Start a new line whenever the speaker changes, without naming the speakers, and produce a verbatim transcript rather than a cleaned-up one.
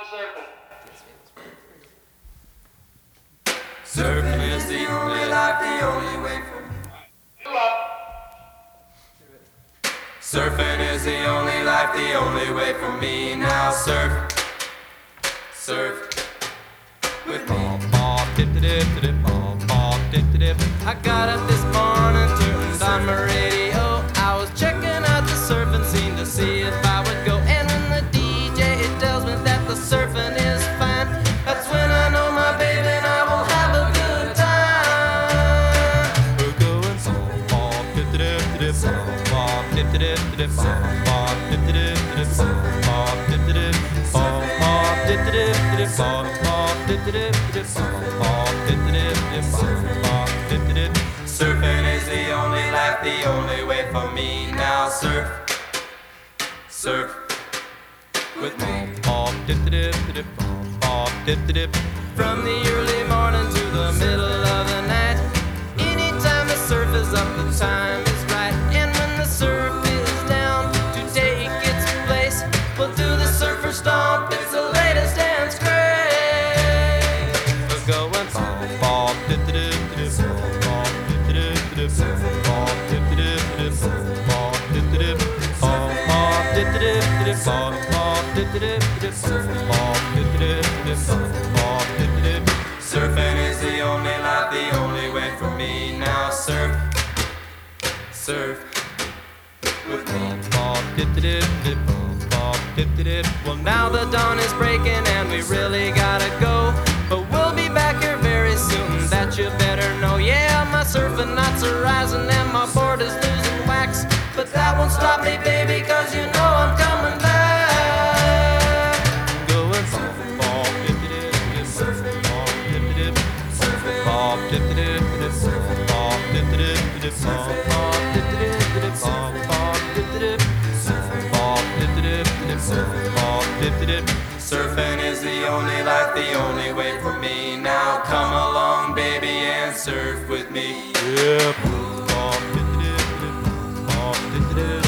Surfing is the only life, the only way for me. Surfing is the only life, the only way for me. Now surf, surf with me. I got up this morning, turned on my radio. I was checking out the surfing scene to see if I would go. And when the D J tells me that the surfing is fine, that's when I know my baby and I will have a good time. We're going fall, fall, dip, dip, dip, fall, fall, dip, dip, dip, fall, fall, dip, dip, dip, fall, fall, dip, dip, fall, fall, dip, dip, dip, fall, fall, dip, dip, dip, fall, fall, dip, dip, dip, fall, fall, dip, dip. Surfing is the only life, the only way for me. Now surf, surf with me. Fall, dip, dip, dip, fall, fall, dip, dip. From the early morning to the middle of the night, anytime the surf is up, the time is right. And when the surf is down to take its place, we'll do the surfer stomp. It's the latest dance craze. We're going fall, fall, dip, dip, dip, fall, fall, dip, dip, dip, fall, fall, dip, dip, dip, fall, fall, dip, dip, fall, fall, dip, dip, dip, fall, fall, dip, dip, dip, fall, fall, dip, dip, dip, fall, fall, dip, dip. Surfing is the only life, the only way for me. Now surf, surf with me. Fall, dip, dip, dip, fall, fall, dip, dip. Well, now the dawn is breaking and we really gotta go, but we'll be back here very soon, that you better know. Yeah, my surfing knots are rising and my board is losing wax, but that won't stop me, baby, cause you know I'm coming back. Going fall, fall, dip, dip, dip, fall, fall, dip, dip, fall, dip, dip, dip, fall, dip, dip, dip, fall, fall, dip, dip, dip, fall, fall, dip, dip, fall, dip, dip, dip, fall, dip, dip. Surfing is the only life, the only way for me. Now come along, baby, and surf with me. Yeah. Fall, dip, dip, dip, fall, dip, dip.